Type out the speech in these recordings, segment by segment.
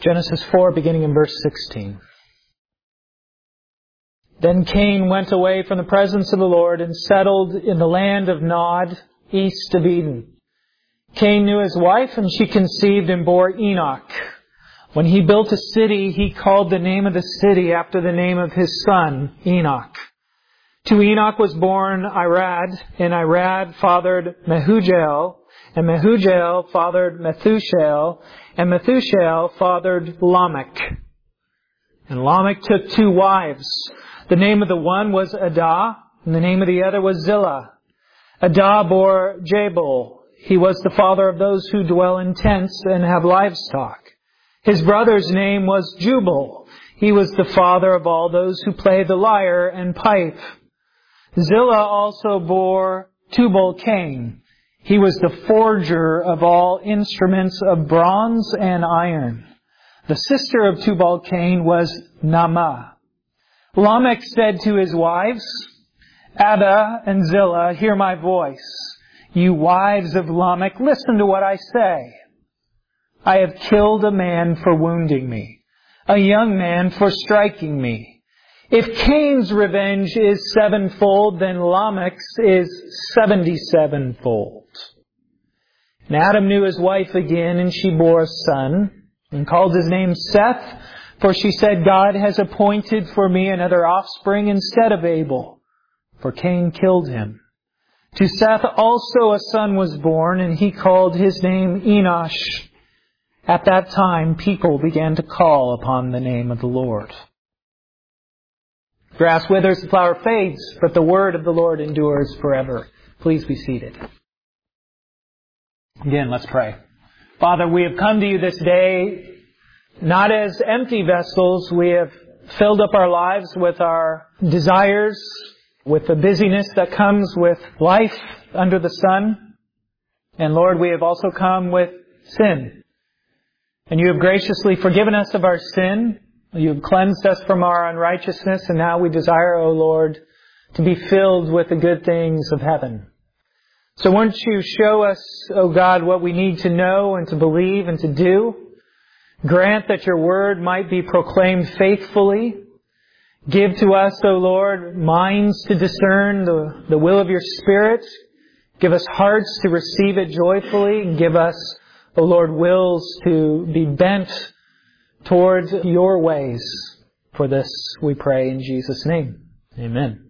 Genesis 4, beginning in verse 16. Then Cain went away from the presence of the Lord and settled in the land of Nod, east of Eden. Cain knew his wife, and she conceived and bore Enoch. When he built a city, he called the name of the city after the name of his son, Enoch. To Enoch was born Irad, and Irad fathered Mehujael, and Mehujael fathered Methushael, and Methushael fathered Lamech. And Lamech took 2 wives. The name of the one was Adah, and the name of the other was Zillah. Adah bore Jabal. He was the father of those who dwell in tents and have livestock. His brother's name was Jubal. He was the father of all those who play the lyre and pipe. Zillah also bore Tubal-Cain. He was the forger of all instruments of bronze and iron. The sister of Tubal-Cain was Naamah. Lamech said to his wives, Adah and Zillah, hear my voice. You wives of Lamech, listen to what I say. I have killed a man for wounding me, a young man for striking me. If Cain's revenge is 7-fold, then Lamech's is 77-fold. And Adam knew his wife again, and she bore a son, and called his name Seth, for she said, God has appointed for me another offspring instead of Abel, for Cain killed him. To Seth also a son was born, and he called his name Enosh. At that time, people began to call upon the name of the Lord. Grass withers, the flower fades, but the word of the Lord endures forever. Please be seated. Again, let's pray. Father, we have come to you this day, not as empty vessels. We have filled up our lives with our desires, with the busyness that comes with life under the sun. And Lord, we have also come with sin. And you have graciously forgiven us of our sin. You have cleansed us from our unrighteousness. And now we desire, O Lord, to be filled with the good things of heaven. So won't you show us, O God, what we need to know and to believe and to do? Grant that your word might be proclaimed faithfully. Give to us, O Lord, minds to discern the will of your Spirit. Give us hearts to receive it joyfully. Give us, O Lord, wills to be bent towards your ways. For this we pray in Jesus' name. Amen.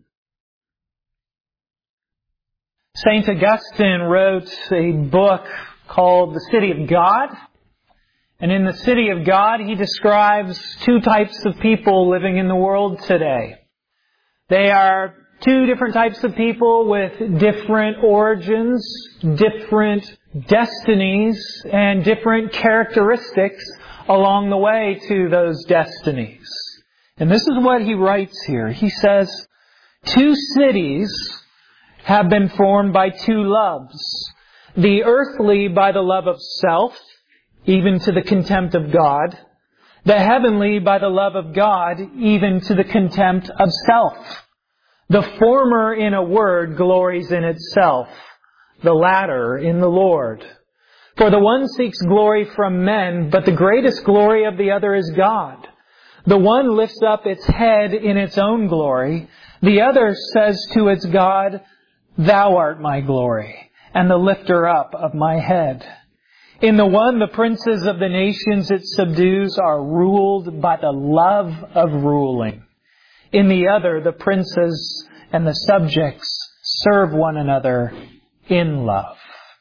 St. Augustine wrote a book called The City of God. And in The City of God, he describes 2 types of people living in the world today. They are 2 different types of people with different origins, different destinies, and different characteristics along the way to those destinies. And this is what he writes here. He says, 2 cities have been formed by 2 loves. The earthly by the love of self, even to the contempt of God. The heavenly by the love of God, even to the contempt of self. The former, in a word, glories in itself. The latter in the Lord. For the one seeks glory from men, but the greatest glory of the other is God. The one lifts up its head in its own glory. The other says to its God, Thou art my glory, and the lifter up of my head. In the one, the princes of the nations it subdues are ruled by the love of ruling. In the other, the princes and the subjects serve one another in love.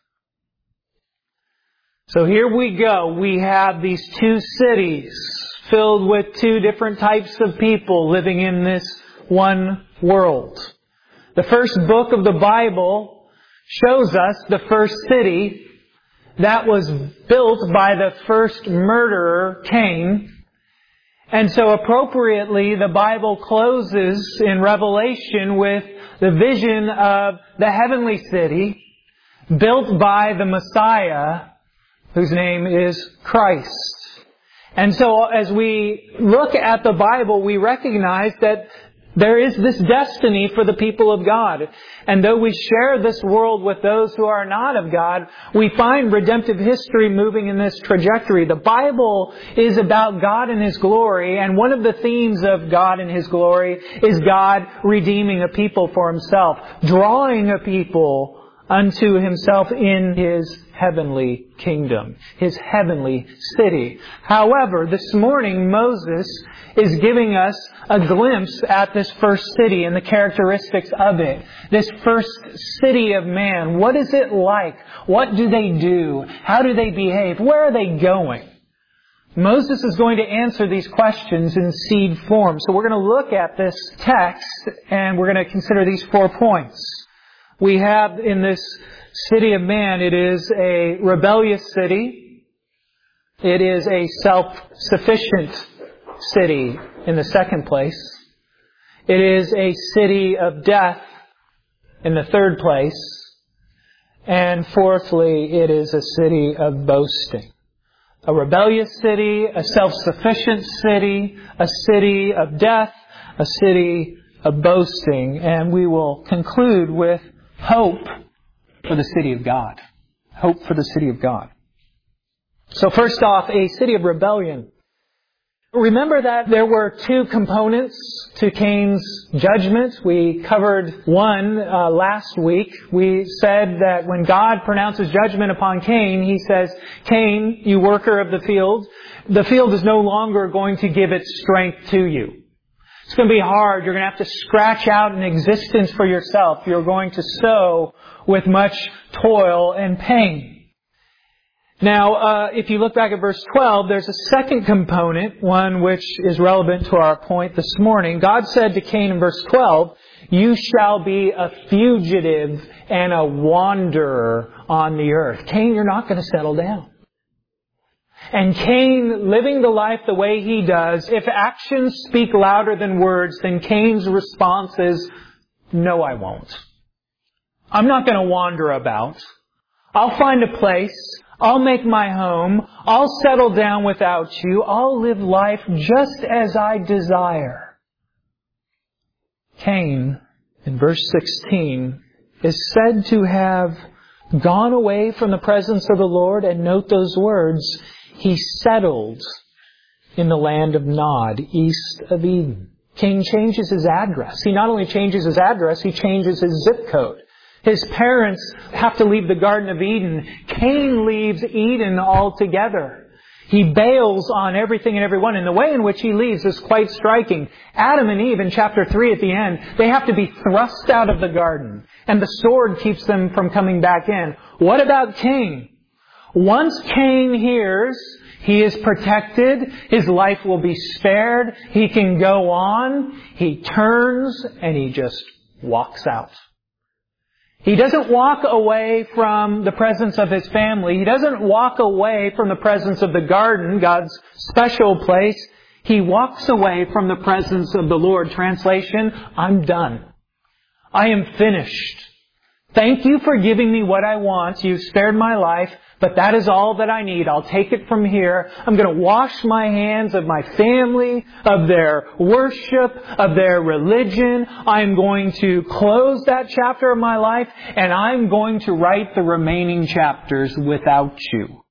So here we go. We have these 2 cities filled with 2 different types of people living in this one world. The first book of the Bible shows us the first city that was built by the first murderer, Cain. And so appropriately, the Bible closes in Revelation with the vision of the heavenly city built by the Messiah, whose name is Christ. And so as we look at the Bible, we recognize that There is this destiny for the people of God. And though we share this world with those who are not of God, we find redemptive history moving in this trajectory. The Bible is about God and His glory, and one of the themes of God and His glory is God redeeming a people for Himself, drawing a people unto Himself in His heavenly kingdom, His heavenly city. However, this morning Moses is giving us a glimpse at this first city and the characteristics of it. This first city of man. What is it like? What do they do? How do they behave? Where are they going? Moses is going to answer these questions in seed form. So we're going to look at this text and we're going to consider these 4 points. We have in this city of man, it is a rebellious city. It is a self-sufficient city in the second place. It is a city of death in the third place. And fourthly, it is a city of boasting. A rebellious city, a self-sufficient city, a city of death, a city of boasting. And we will conclude with hope for the city of God. Hope for the city of God. So first off, a city of rebellion. Remember that there were 2 components to Cain's judgment. We covered one last week. We said that when God pronounces judgment upon Cain, He says, "Cain, you worker of the field is no longer going to give its strength to you. It's going to be hard. You're going to have to scratch out an existence for yourself. You're going to sow with much toil and pain." Now, if you look back at verse 12, there's a second component, one which is relevant to our point this morning. God said to Cain in verse 12, "You shall be a fugitive and a wanderer on the earth." Cain, you're not going to settle down. And Cain, living the life the way he does, if actions speak louder than words, then Cain's response is, "No, I won't. I'm not going to wander about. I'll find a place. I'll make my home. I'll settle down without you. I'll live life just as I desire." Cain, in verse 16, is said to have gone away from the presence of the Lord, and note those words, he settled in the land of Nod, east of Eden. Cain changes his address. He not only changes his address, he changes his zip code. His parents have to leave the Garden of Eden. Cain leaves Eden altogether. He bails on everything and everyone. And the way in which he leaves is quite striking. Adam and Eve in chapter 3 at the end, they have to be thrust out of the garden. And the sword keeps them from coming back in. What about Cain? Once Cain hears he is protected, his life will be spared, he can go on, he turns and he just walks out. He doesn't walk away from the presence of his family. He doesn't walk away from the presence of the garden, God's special place. He walks away from the presence of the Lord. Translation, "I'm done. I am finished. Thank you for giving me what I want. You've spared my life, but that is all that I need. I'll take it from here. I'm going to wash my hands of my family, of their worship, of their religion. I'm going to close that chapter of my life, and I'm going to write the remaining chapters without you."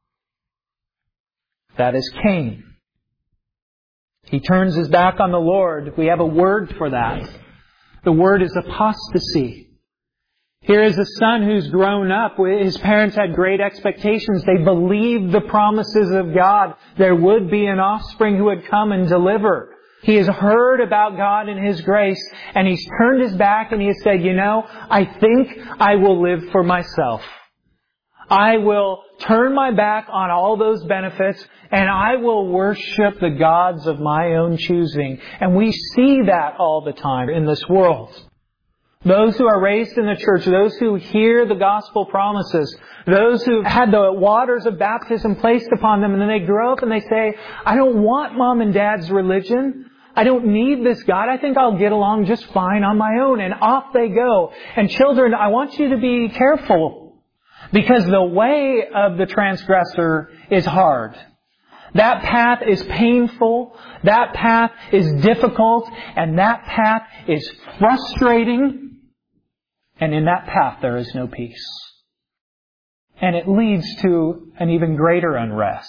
That is Cain. He turns his back on the Lord. We have a word for that. The word is apostasy. Here is a son who's grown up. His parents had great expectations. They believed the promises of God. There would be an offspring who would come and deliver. He has heard about God and His grace, and he's turned his back and he has said, I think I will live for myself. I will turn my back on all those benefits, and I will worship the gods of my own choosing. And we see that all the time in this world. Those who are raised in the church, those who hear the gospel promises, those who had the waters of baptism placed upon them, and then they grow up and they say, "I don't want mom and dad's religion. I don't need this God. I think I'll get along just fine on my own." And off they go. And children, I want you to be careful, because the way of the transgressor is hard. That path is painful. That path is difficult. And that path is frustrating. And in that path there is no peace. And it leads to an even greater unrest.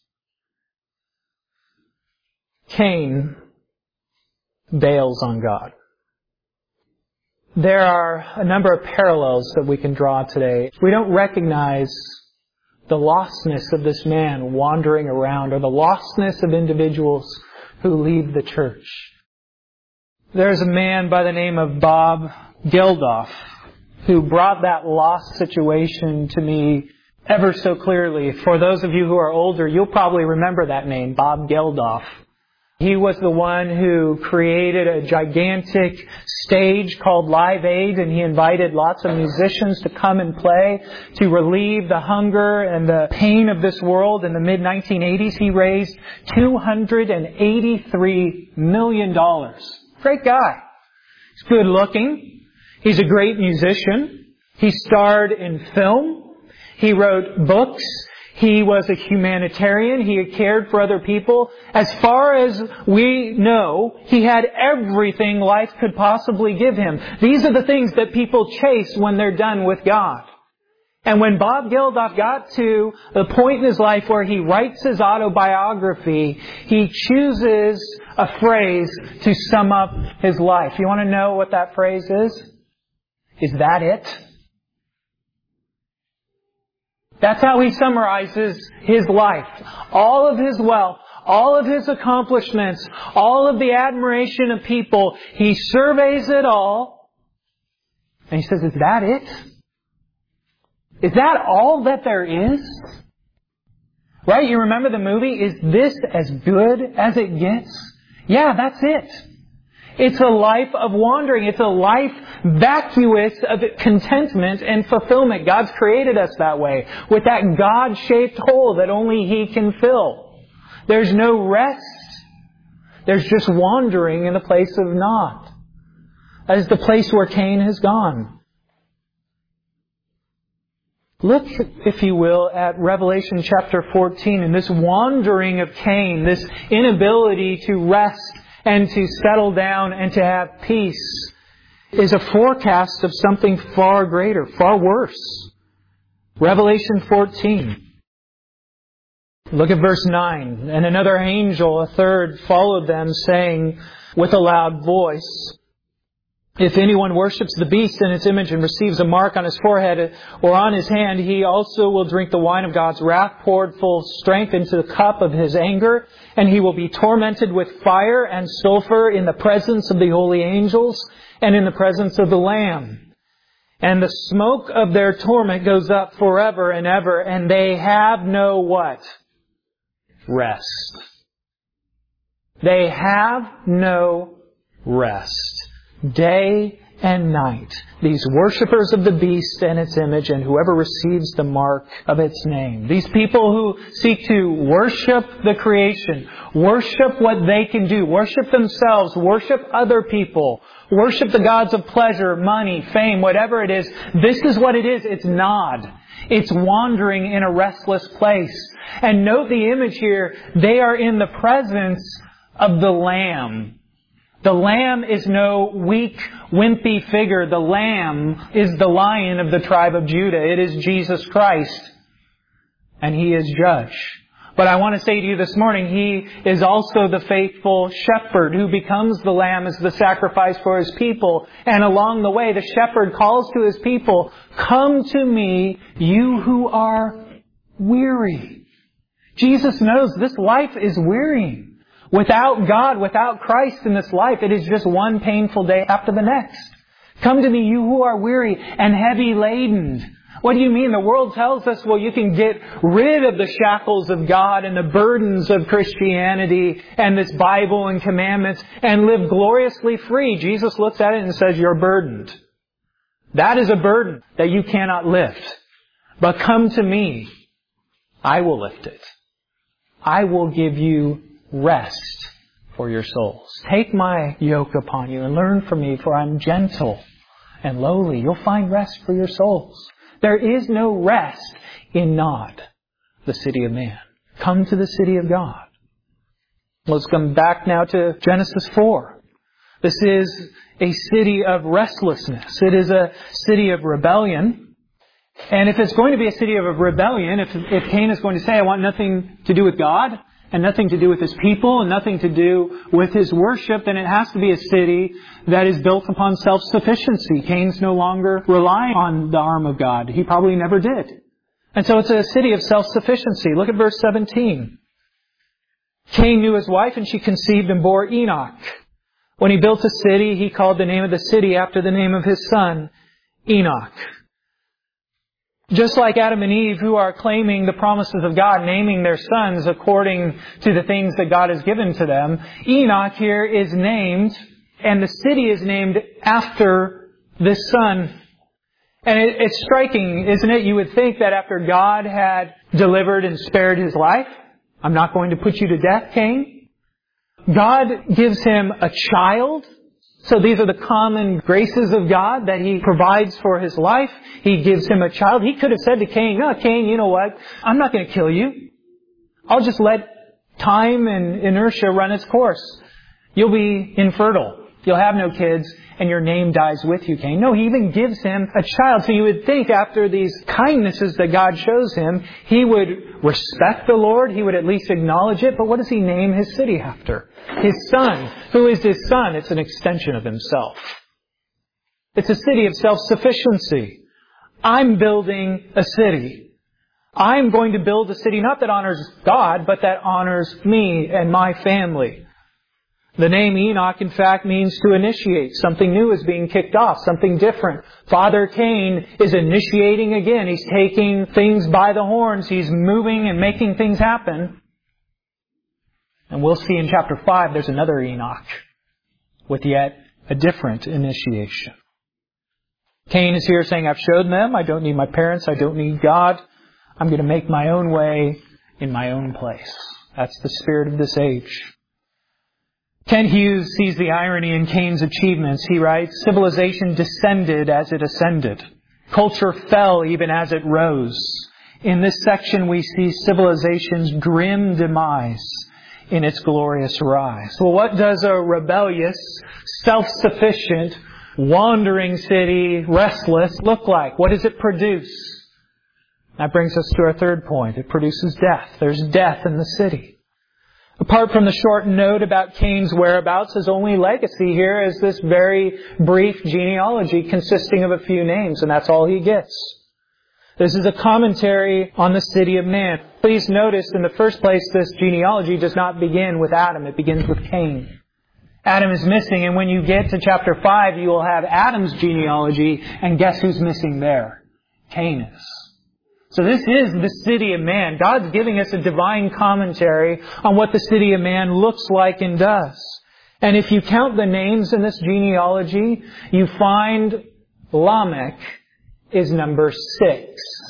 Cain bails on God. There are a number of parallels that we can draw today. We don't recognize the lostness of this man wandering around, or the lostness of individuals who leave the church. There's a man by the name of Bob Geldof who brought that lost situation to me ever so clearly. For those of you who are older, you'll probably remember that name, Bob Geldof. He was the one who created a gigantic stage called Live Aid, and he invited lots of musicians to come and play to relieve the hunger and the pain of this world. In the mid-1980s, he raised $283 million. Great guy. He's good looking. He's a great musician. He starred in film. He wrote books. He was a humanitarian. He had cared for other people. As far as we know, he had everything life could possibly give him. These are the things that people chase when they're done with God. And when Bob Geldof got to the point in his life where he writes his autobiography, he chooses a phrase to sum up his life. You want to know what that phrase is? Is that it? That's how he summarizes his life. All of his wealth, all of his accomplishments, all of the admiration of people, he surveys it all, and he says, is that it? Is that all that there is? Right? You remember the movie, Is This As Good As It Gets? Yeah, that's it. It's a life of wandering. It's a life vacuous of contentment and fulfillment. God's created us that way, with that God-shaped hole that only He can fill. There's no rest. There's just wandering in the place of Nod. That is the place where Cain has gone. Look, if you will, at Revelation chapter 14 and this wandering of Cain, this inability to rest and to settle down and to have peace, is a forecast of something far greater, far worse. Revelation 14. Look at verse 9. And another angel, a third, followed them, saying with a loud voice, if anyone worships the beast in its image and receives a mark on his forehead or on his hand, he also will drink the wine of God's wrath, poured full strength into the cup of His anger, and he will be tormented with fire and sulfur in the presence of the holy angels and in the presence of the Lamb. And the smoke of their torment goes up forever and ever, and they have no what? Rest. They have no rest. Day and night, these worshippers of the beast and its image and whoever receives the mark of its name. These people who seek to worship the creation, worship what they can do, worship themselves, worship other people, worship the gods of pleasure, money, fame, whatever it is. This is what it is. It's Nod. It's wandering in a restless place. And note the image here. They are in the presence of the Lamb. The Lamb is no weak, wimpy figure. The Lamb is the Lion of the tribe of Judah. It is Jesus Christ. And He is Judge. But I want to say to you this morning, He is also the faithful shepherd who becomes the Lamb as the sacrifice for His people. And along the way, the shepherd calls to His people, come to me, you who are weary. Jesus knows this life is wearying. Without God, without Christ in this life, it is just one painful day after the next. Come to me, you who are weary and heavy laden. What do you mean? The world tells us, well, you can get rid of the shackles of God and the burdens of Christianity and this Bible and commandments and live gloriously free. Jesus looks at it and says, you're burdened. That is a burden that you cannot lift. But come to me. I will lift it. I will give you rest for your souls. Take my yoke upon you and learn from me, for I'm gentle and lowly. You'll find rest for your souls. There is no rest in Nod, the city of man. Come to the city of God. Let's come back now to Genesis 4. This is a city of restlessness. It is a city of rebellion. And if it's going to be a city of rebellion, if Cain is going to say, I want nothing to do with God, and nothing to do with His people, and nothing to do with His worship, then it has to be a city that is built upon self-sufficiency. Cain's no longer relying on the arm of God. He probably never did. And so it's a city of self-sufficiency. Look at verse 17. Cain knew his wife, and she conceived and bore Enoch. When he built a city, he called the name of the city after the name of his son, Enoch. Just like Adam and Eve, who are claiming the promises of God, naming their sons according to the things that God has given to them, Enoch here is named, and the city is named after this son. And it's striking, isn't it? You would think that after God had delivered and spared his life, I'm not going to put you to death, Cain. God gives him a child. So these are the common graces of God that He provides for his life. He gives him a child. He could have said to Cain, no, Cain, you know what? I'm not going to kill you. I'll just let time and inertia run its course. You'll be infertile. You'll have no kids, and your name dies with you, Cain. No, He even gives him a child. So you would think after these kindnesses that God shows him, he would respect the Lord. He would at least acknowledge it. But what does he name his city after? His son. Who is his son? It's an extension of himself. It's a city of self-sufficiency. I'm building a city. I'm going to build a city not that honors God, but that honors me and my family. The name Enoch, in fact, means to initiate. Something new is being kicked off, something different. Father Cain is initiating again. He's taking things by the horns. He's moving and making things happen. And we'll see in chapter 5 there's another Enoch with yet a different initiation. Cain is here saying, I've showed them. I don't need my parents. I don't need God. I'm going to make my own way in my own place. That's the spirit of this age. Ken Hughes sees the irony in Cain's achievements. He writes, civilization descended as it ascended. Culture fell even as it rose. In this section we see civilization's grim demise in its glorious rise. Well, what does a rebellious, self-sufficient, wandering city, restless, look like? What does it produce? That brings us to our third point. It produces death. There's death in the city. Apart from the short note about Cain's whereabouts, his only legacy here is this very brief genealogy consisting of a few names, and that's all he gets. This is a commentary on the city of man. Please notice, in the first place, this genealogy does not begin with Adam. It begins with Cain. Adam is missing, and when you get to chapter 5, you will have Adam's genealogy, and guess who's missing there? Cain is. So this is the city of man. God's giving us a divine commentary on what the city of man looks like and does. And if you count the names in this genealogy, you find Lamech is number 6.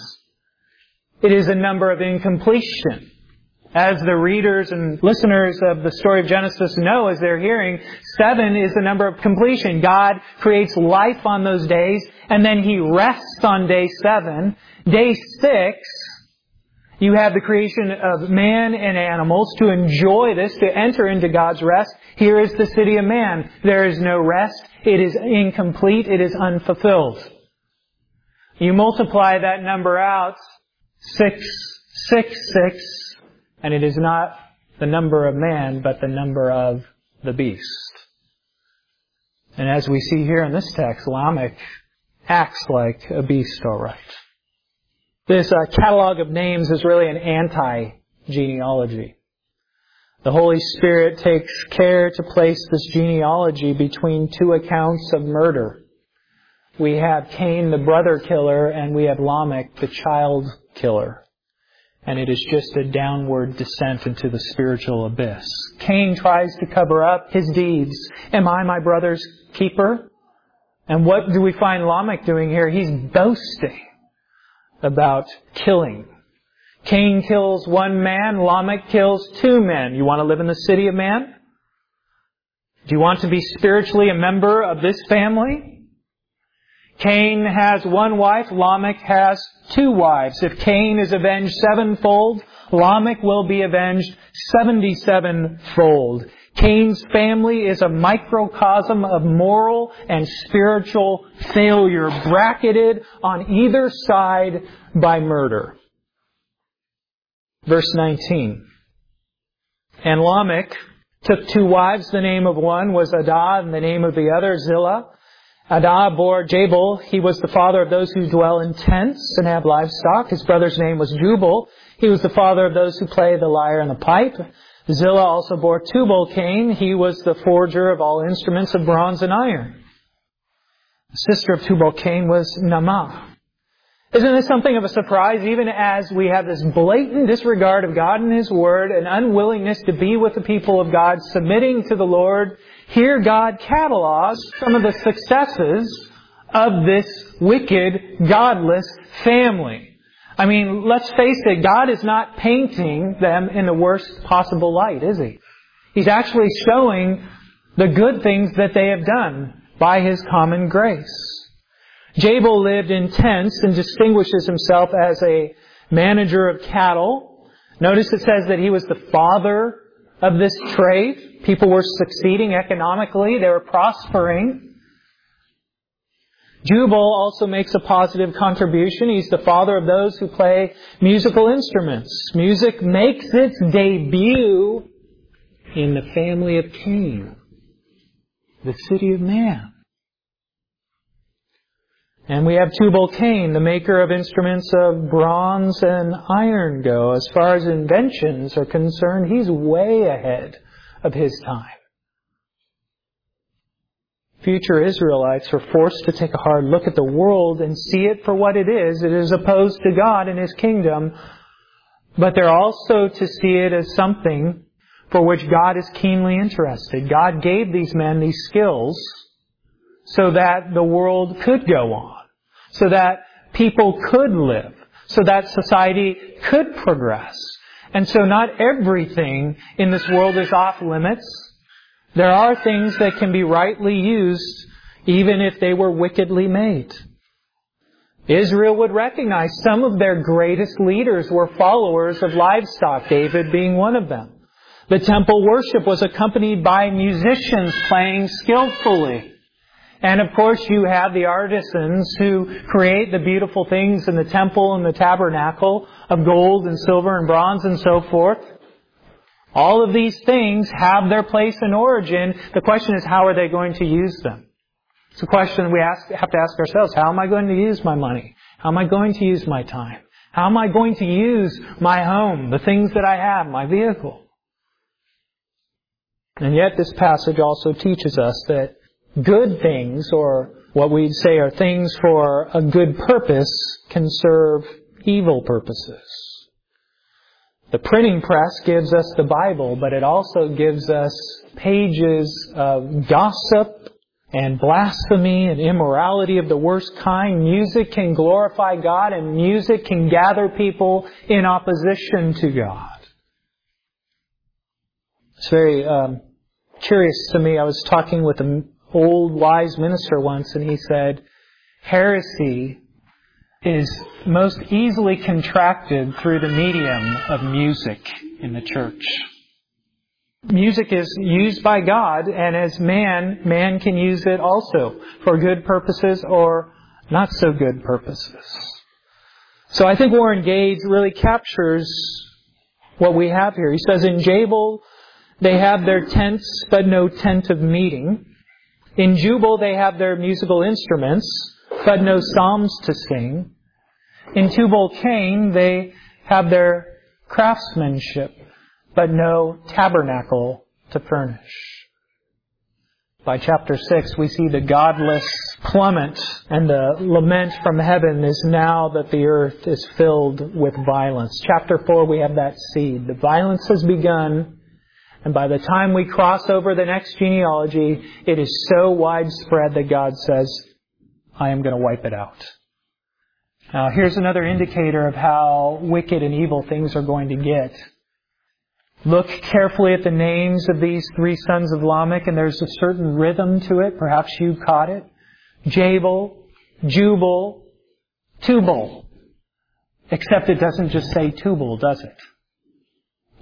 It is a number of incompletion. As the readers and listeners of the story of Genesis know as they're hearing, 7 is the number of completion. God creates life on those days, and then He rests on day 7. Day 6, you have the creation of man and animals to enjoy this, to enter into God's rest. Here is the city of man. There is no rest. It is incomplete. It is unfulfilled. You multiply that number out, 666, and it is not the number of man, but the number of the beast. And as we see here in this text, Lamech acts like a beast, all right. This catalog of names is really an anti-genealogy. The Holy Spirit takes care to place this genealogy between two accounts of murder. We have Cain, the brother killer, and we have Lamech, the child killer. And it is just a downward descent into the spiritual abyss. Cain tries to cover up his deeds. Am I my brother's keeper? And what do we find Lamech doing here? He's boasting about killing. Cain kills one man, Lamech kills 2 men. You want to live in the city of man? Do you want to be spiritually a member of this family? Cain has 1 wife, Lamech has 2 wives. If Cain is avenged 7-fold, Lamech will be avenged 77-fold. Cain's family is a microcosm of moral and spiritual failure, bracketed on either side by murder. Verse 19. And Lamech took 2 wives. The name of one was Adah, and the name of the other Zillah. Adah bore Jabal. He was the father of those who dwell in tents and have livestock. His brother's name was Jubal. He was the father of those who play the lyre and the pipe. Zillah also bore Tubal-Cain. He was the forger of all instruments of bronze and iron. The sister of Tubal-Cain was Naamah. Isn't this something of a surprise, even as we have this blatant disregard of God and His Word, an unwillingness to be with the people of God, submitting to the Lord? Here God catalogs some of the successes of this wicked, godless family. I mean, let's face it, God is not painting them in the worst possible light, is He? He's actually showing the good things that they have done by His common grace. Jabal lived in tents and distinguishes himself as a manager of cattle. Notice it says that he was the father of this trade. People were succeeding economically. They were prospering. Jubal also makes a positive contribution. He's the father of those who play musical instruments. Music makes its debut in the family of Cain, the city of man. And we have Tubal-Cain, the maker of instruments of bronze and iron go. As far as inventions are concerned, he's way ahead of his time. Future Israelites are forced to take a hard look at the world and see it for what it is. It is opposed to God and His kingdom. But they're also to see it as something for which God is keenly interested. God gave these men these skills so that the world could go on, so that people could live, so that society could progress. And so not everything in this world is off limits. There are things that can be rightly used even if they were wickedly made. Israel would recognize some of their greatest leaders were followers of livestock, David being one of them. The temple worship was accompanied by musicians playing skillfully. And of course you have the artisans who create the beautiful things in the temple and the tabernacle of gold and silver and bronze and so forth. All of these things have their place and origin. The question is, how are they going to use them? It's a question we have to ask ourselves. How am I going to use my money? How am I going to use my time? How am I going to use my home, the things that I have, my vehicle? And yet this passage also teaches us that good things, or what we'd say are things for a good purpose, can serve evil purposes. The printing press gives us the Bible, but it also gives us pages of gossip and blasphemy and immorality of the worst kind. Music can glorify God, and music can gather people in opposition to God. It's very curious to me. I was talking with an old wise minister once, and he said, heresy is most easily contracted through the medium of music in the church. Music is used by God, and as man can use it also for good purposes or not so good purposes. So I think Warren Gage really captures what we have here. He says, in Jabal, they have their tents, but no tent of meeting. In Jubal, they have their musical instruments, but no psalms to sing. In Tubal-Cain, they have their craftsmanship, but no tabernacle to furnish. By chapter 6, we see the godless plummet, and the lament from heaven is now that the earth is filled with violence. Chapter 4, we have that seed. The violence has begun, and by the time we cross over the next genealogy, it is so widespread that God says, I am going to wipe it out. Now, here's another indicator of how wicked and evil things are going to get. Look carefully at the names of these 3 sons of Lamech, and there's a certain rhythm to it. Perhaps you caught it. Jabal, Jubal, Tubal. Except it doesn't just say Tubal, does it?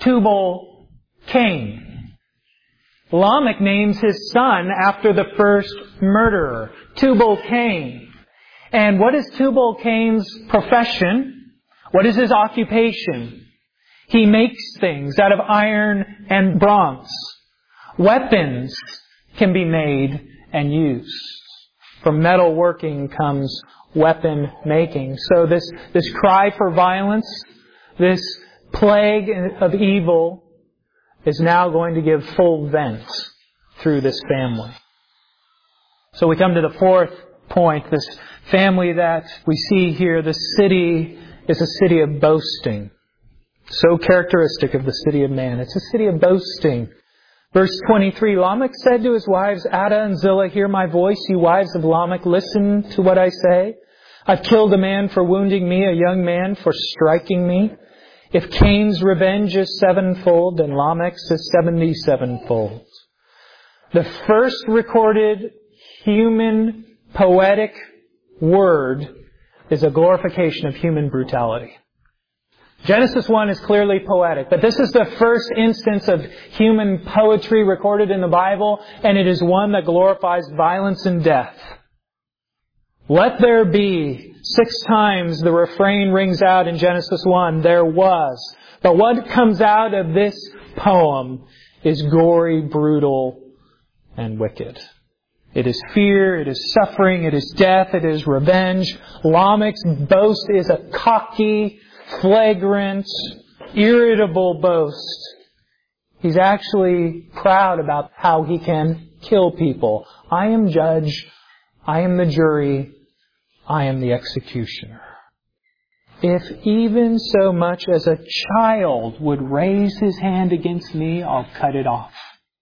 Tubal-Cain. Lamech names his son after the first murderer, Tubal-Cain. And what is Tubal-Cain's profession? What is his occupation? He makes things out of iron and bronze. Weapons can be made and used. From metal working comes weapon making. So this cry for violence, this plague of evil, is now going to give full vent through this family. So we come to the fourth point, this family that we see here. The city is a city of boasting. So characteristic of the city of man. It's a city of boasting. Verse 23, Lamech said to his wives, Adah and Zillah, hear my voice, you wives of Lamech, listen to what I say. I've killed a man for wounding me, a young man for striking me. If Cain's revenge is sevenfold, then Lamech's is 77-fold. The first recorded human poetic word is a glorification of human brutality. Genesis 1 is clearly poetic, but this is the first instance of human poetry recorded in the Bible, and it is one that glorifies violence and death. Let there be. 6 times the refrain rings out in Genesis 1, there was. But what comes out of this poem is gory, brutal, and wicked. It is fear, it is suffering, it is death, it is revenge. Lamech's boast is a cocky, flagrant, irritable boast. He's actually proud about how he can kill people. I am judge, I am the jury, I am the executioner. If even so much as a child would raise his hand against me, I'll cut it off.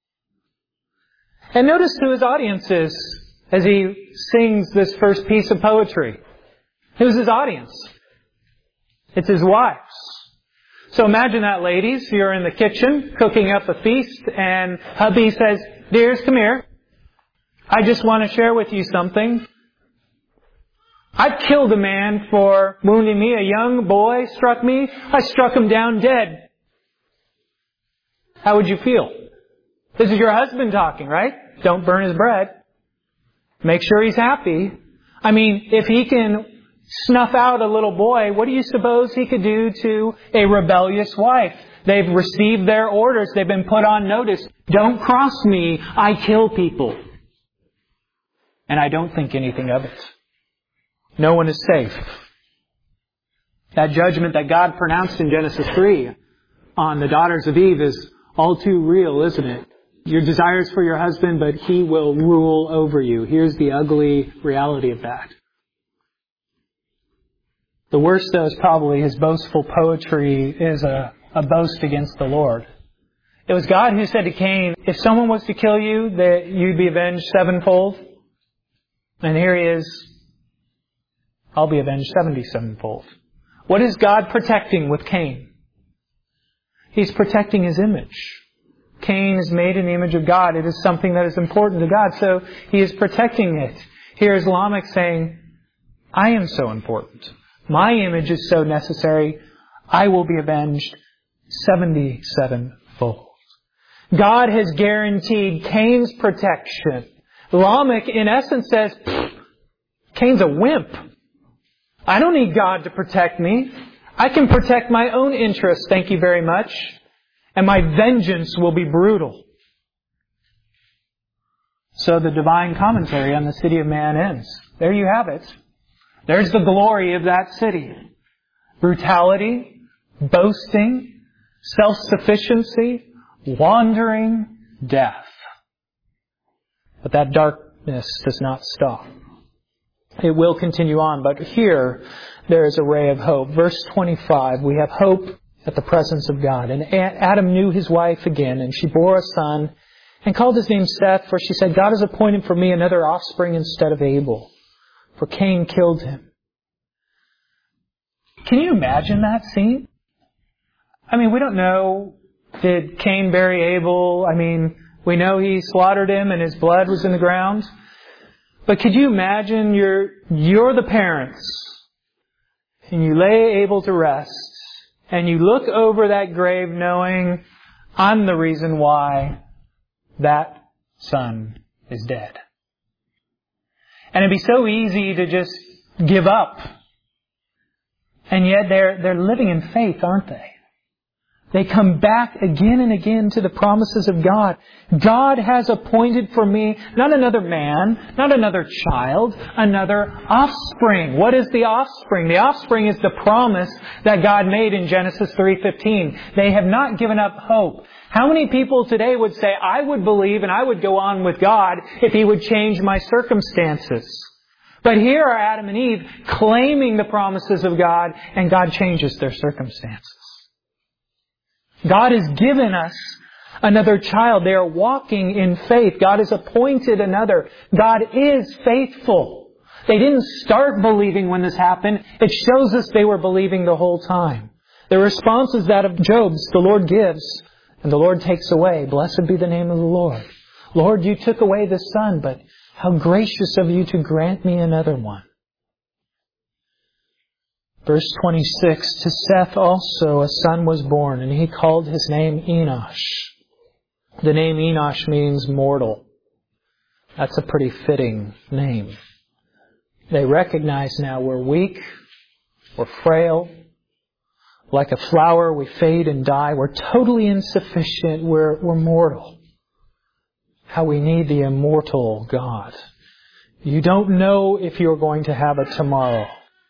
And notice who his audience is as he sings this first piece of poetry. Who's his audience? It's his wives. So imagine that, ladies. You're in the kitchen cooking up a feast, and hubby says, dears, come here. I just want to share with you something. I've killed a man for wounding me. A young boy struck me. I struck him down dead. How would you feel? This is your husband talking, right? Don't burn his bread. Make sure he's happy. I mean, if he can snuff out a little boy, what do you suppose he could do to a rebellious wife? They've received their orders. They've been put on notice. Don't cross me. I kill people. And I don't think anything of it. No one is safe. That judgment that God pronounced in Genesis 3 on the daughters of Eve is all too real, isn't it? Your desires for your husband, but he will rule over you. Here's the ugly reality of that. The worst, though, is probably his boastful poetry is a boast against the Lord. It was God who said to Cain, if someone was to kill you, that you'd be avenged sevenfold. And here he is, I'll be avenged 77-fold. What is God protecting with Cain? He's protecting his image. Cain is made in the image of God. It is something that is important to God, so he is protecting it. Here's Lamech saying, I am so important. My image is so necessary. I will be avenged 77-fold. God has guaranteed Cain's protection. Lamech, in essence, says, Cain's a wimp. I don't need God to protect me. I can protect my own interests, thank you very much. And my vengeance will be brutal. So the divine commentary on the city of man ends. There you have it. There's the glory of that city. Brutality, boasting, self-sufficiency, wandering, death. But that darkness does not stop. It will continue on, but here there is a ray of hope. Verse 25, we have hope at the presence of God. And Adam knew his wife again, and she bore a son and called his name Seth, for she said, God has appointed for me another offspring instead of Abel, for Cain killed him. Can you imagine that scene? I mean, we don't know, did Cain bury Abel? I mean, we know he slaughtered him and his blood was in the ground. But could you imagine you're the parents and you lay Abel to rest And you look over that grave knowing, I'm the reason why that son is dead. And it'd be so easy to just give up. And yet they're living in faith, aren't they? They come back again and again to the promises of God. God has appointed for me not another man, not another child, another offspring. What is the offspring? The offspring is the promise that God made in Genesis 3:15. They have not given up hope. How many people today would say, I would believe and I would go on with God if He would change my circumstances? But here are Adam and Eve claiming the promises of God, and God changes their circumstances. God has given us another child. They are walking in faith. God has appointed another. God is faithful. They didn't start believing when this happened. It shows us they were believing the whole time. The response is that of Job's. The Lord gives and the Lord takes away. Blessed be the name of the Lord. Lord, you took away the son, but how gracious of you to grant me another one. Verse 26, to Seth also a son was born, and he called his name Enosh. The name Enosh means mortal. That's a pretty fitting name. They recognize now we're weak, we're frail. Like a flower, we fade and die. We're totally insufficient. We're mortal. How we need the immortal God. You don't know if you're going to have a tomorrow.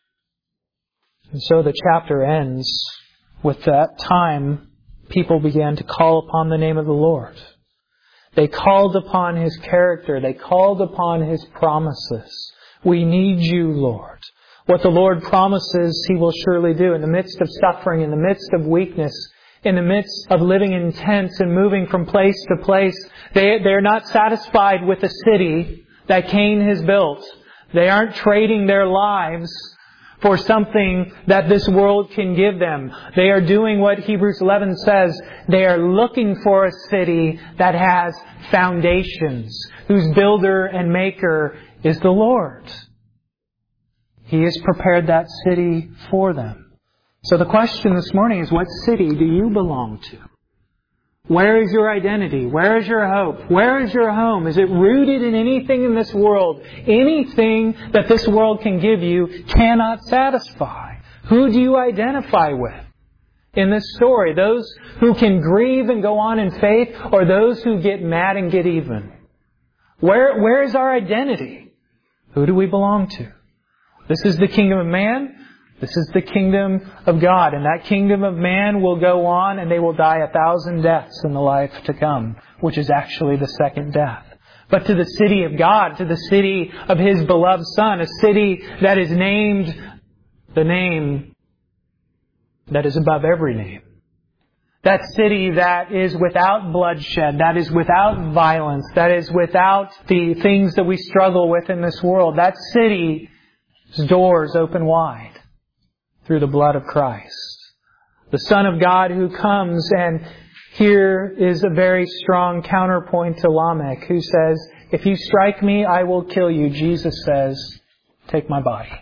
And so the chapter ends with that time people began to call upon the name of the Lord. They called upon His character. They called upon His promises. We need you, Lord. What the Lord promises, He will surely do. In the midst of suffering, in the midst of weakness, in the midst of living in tents and moving from place to place, they're not satisfied with the city that Cain has built. They aren't trading their lives for something that this world can give them. They are doing what Hebrews 11 says. They are looking for a city that has foundations, whose builder and maker is the Lord. He has prepared that city for them. So the question this morning is, what city do you belong to? Where is your identity? Where is your hope? Where is your home? Is it rooted in anything in this world? Anything that this world can give you cannot satisfy. Who do you identify with in this story? Those who can grieve and go on in faith, or those who get mad and get even? Where is our identity? Who do we belong to? This is the kingdom of man. This is the kingdom of God. And that kingdom of man will go on, and they will die 1,000 deaths in the life to come, which is actually the second death. But to the city of God, to the city of His beloved Son, a city that is named the name that is above every name. That city that is without bloodshed, that is without violence, that is without the things that we struggle with in this world. That city's doors open wide through the blood of Christ. The Son of God who comes, and here is a very strong counterpoint to Lamech, who says, if you strike me, I will kill you. Jesus says, take my body.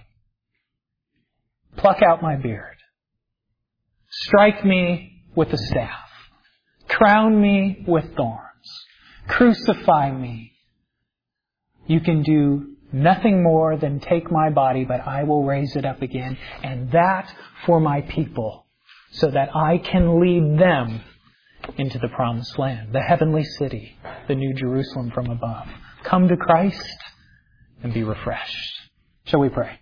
Pluck out my beard. Strike me with a staff. Crown me with thorns. Crucify me. You can do nothing more than take my body, but I will raise it up again. And that for my people, so that I can lead them into the promised land, the heavenly city, the new Jerusalem from above. Come to Christ and be refreshed. Shall we pray?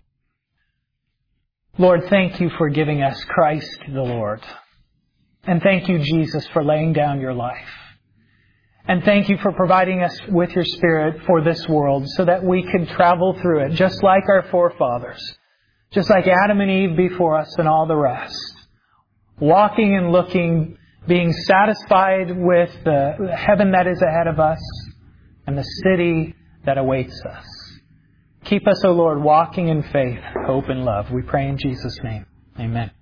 Lord, thank you for giving us Christ the Lord. And thank you, Jesus, for laying down your life. And thank you for providing us with your Spirit for this world so that we could travel through it just like our forefathers, just like Adam and Eve before us and all the rest. Walking and looking, being satisfied with the heaven that is ahead of us and the city that awaits us. Keep us, O Lord, walking in faith, hope, and love. We pray in Jesus' name. Amen.